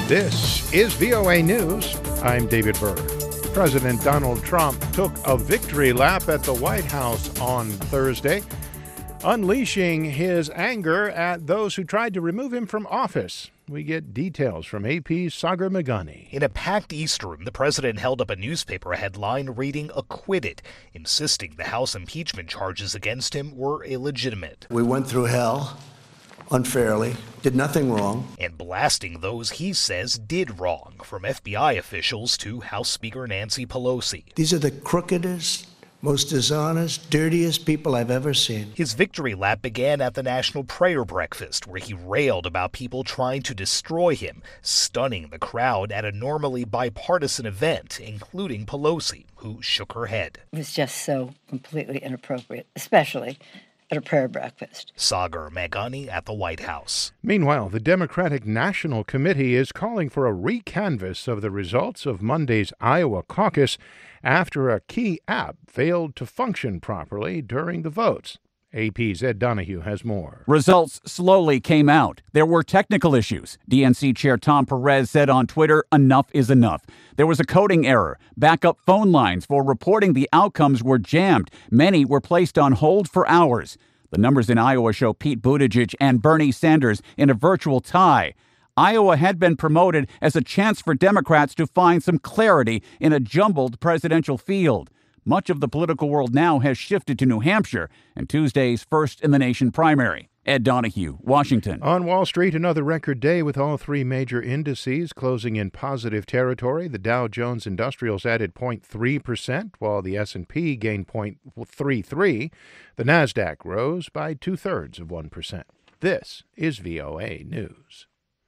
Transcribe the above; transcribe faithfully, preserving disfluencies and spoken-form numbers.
This is V O A News. I'm David Burr. President Donald Trump took a victory lap at the White House on Thursday, unleashing his anger at those who tried to remove him from office. We get details from A P's Sagar Meghani. In a packed East Room, the president held up a newspaper headline reading acquitted, insisting the House impeachment charges against him were illegitimate. We went through hell unfairly, did nothing wrong. And blasting those he says did wrong, from F B I officials to House Speaker Nancy Pelosi. These are the crookedest, most dishonest, dirtiest people I've ever seen. His victory lap began at the National Prayer Breakfast, where he railed about people trying to destroy him, stunning the crowd at a normally bipartisan event, including Pelosi, who shook her head. It was just so completely inappropriate, especially at a prayer breakfast. Sagar Meghani at the White House. Meanwhile, the Democratic National Committee is calling for a recanvass of the results of Monday's Iowa caucus after a key app failed to function properly during the votes. A P's Ed Donahue has more. Results slowly came out. There were technical issues. D N C Chair Tom Perez said on Twitter, enough is enough. There was a coding error. Backup phone lines for reporting the outcomes were jammed. Many were placed on hold for hours. The numbers in Iowa show Pete Buttigieg and Bernie Sanders in a virtual tie. Iowa had been promoted as a chance for Democrats to find some clarity in a jumbled presidential field. Much of the political world now has shifted to New Hampshire and Tuesday's first-in-the-nation primary. Ed Donahue, Washington. On Wall Street, another record day with all three major indices closing in positive territory. The Dow Jones Industrials added zero point three percent, while the S and P gained zero point three three. The Nasdaq rose by two-thirds of one percent. This is V O A News.